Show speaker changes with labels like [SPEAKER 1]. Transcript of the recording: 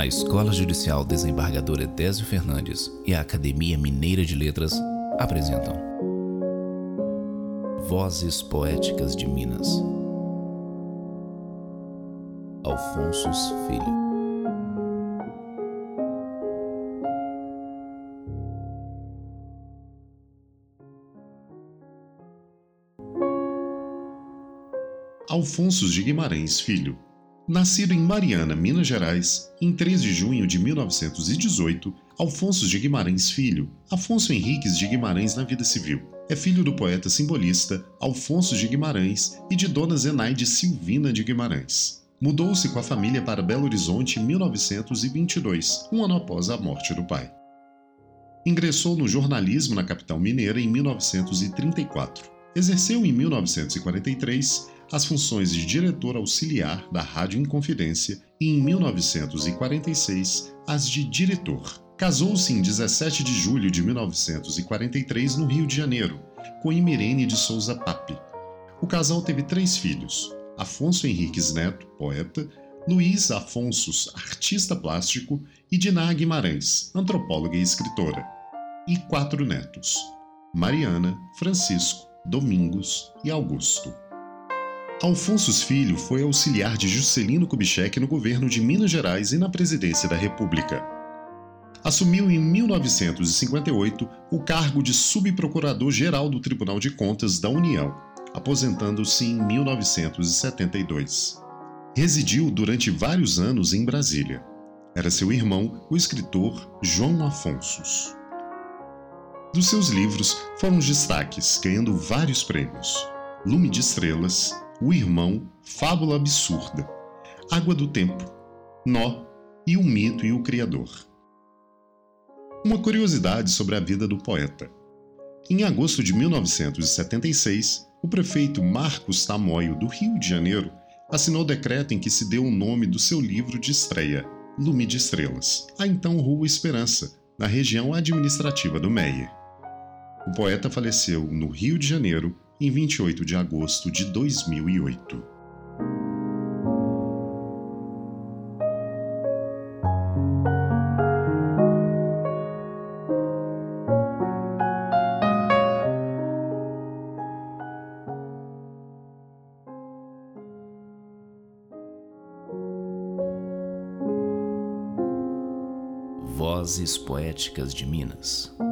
[SPEAKER 1] A Escola Judicial Desembargador Edésio Fernandes e a Academia Mineira de Letras apresentam Vozes Poéticas de Minas. Alfonsos Filho.
[SPEAKER 2] Alfonsos de Guimarães Filho. Nascido em Mariana, Minas Gerais, em 3 de junho de 1918, Alfonsos de Guimarães Filho, Afonso Henriques de Guimarães na vida civil, é filho do poeta simbolista Alfonso de Guimarães e de Dona Zenaide Silvina de Guimarães. Mudou-se com a família para Belo Horizonte em 1922, um ano após a morte do pai. Ingressou no jornalismo na capital mineira em 1934. Exerceu em 1943 as funções de diretor auxiliar da Rádio Inconfidência e, em 1946, as de diretor. Casou-se em 17 de julho de 1943 no Rio de Janeiro, com Imirene de Souza Pape. O casal teve 3 filhos: Afonso Henriques Neto, poeta, Luiz Afonsos, artista plástico, e Diná Guimarães, antropóloga e escritora. E 4 netos: Mariana, Francisco, Domingos e Augusto. Alfonsos Filho foi auxiliar de Juscelino Kubitschek no governo de Minas Gerais e na presidência da República. Assumiu em 1958 o cargo de subprocurador-geral do Tribunal de Contas da União, aposentando-se em 1972. Residiu durante vários anos em Brasília. Era seu irmão, o escritor João Afonsos. Dos seus livros foram destaques, ganhando vários prêmios: Lume de Estrelas, O Irmão, Fábula Absurda, Água do Tempo, Nó e O Mito e o Criador. Uma curiosidade sobre a vida do poeta. Em agosto de 1976, o prefeito Marcos Tamoio, do Rio de Janeiro, assinou o decreto em que se deu o nome do seu livro de estreia, Lume de Estrelas, à então Rua Esperança, na região administrativa do Meier. O poeta faleceu no Rio de Janeiro em 28 de agosto de 2008.
[SPEAKER 1] Vozes Poéticas de Minas.